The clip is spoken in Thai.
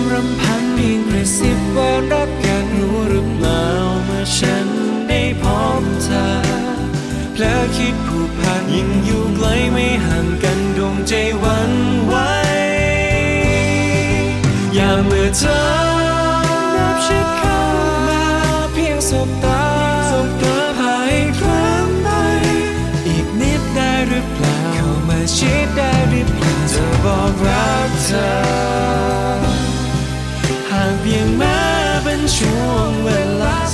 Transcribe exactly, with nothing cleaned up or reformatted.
รำพันเพียงกระซิบว่ารักกันรู้หรือเปล่าเมื่อฉันได้พบเธอเพลอคิดผูกพันยิ่งอยู่ไกลไม่ห่างกันดวงใจหวั่นไหวอย่าเมื่อเธอนับชิดเข้ามาเพียงสบตาสบตาพายครั้งไปอีกนิดได้หรือเปล่าเข้ามาชิดได้หรือเปล่าจะบอกรักเธอหากเพียงแม้เป็นช่วงเวลา